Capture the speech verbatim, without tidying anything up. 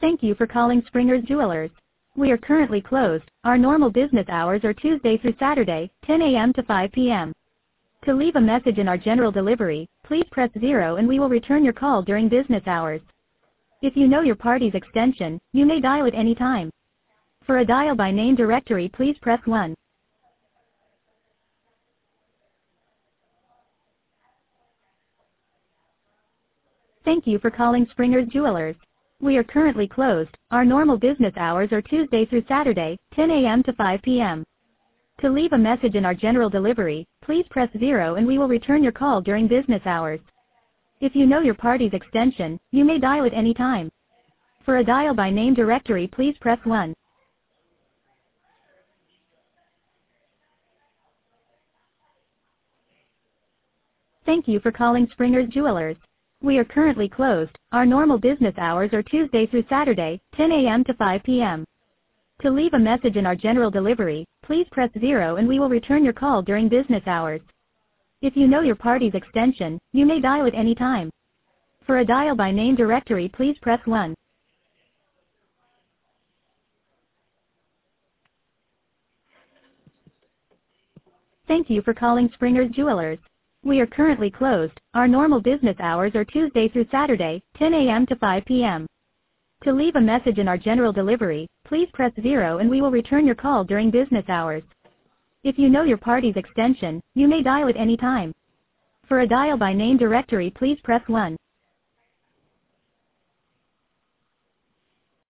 Thank you for calling Springer's Jewelers. We are currently closed. Our normal business hours are Tuesday through Saturday, ten A M to five P M To leave a message in our general delivery, please press zero and we will return your call during business hours. If you know your party's extension, you may dial at any time. For a dial by name directory, please press one. Thank you for calling Springer's Jewelers. We are currently closed. Our normal business hours are Tuesday through Saturday, ten A M to five P M To leave a message in our general delivery, please press zero and we will return your call during business hours. If you know your party's extension, you may dial at any time. For a dial by name directory, please press one. Thank you for calling Springer's Jewelers. We are currently closed. Our normal business hours are Tuesday through Saturday, ten A M to five P M To leave a message in our general delivery, please press zero and we will return your call during business hours. If you know your party's extension, you may dial at any time. For a dial by name directory, please press one. Thank you for calling Springer's Jewelers. We are currently closed. Our normal business hours are Tuesday through Saturday, ten A M to five P M To leave a message in our general delivery, please press zero and we will return your call during business hours. If you know your party's extension, you may dial at any time. For a dial by name directory, please press one.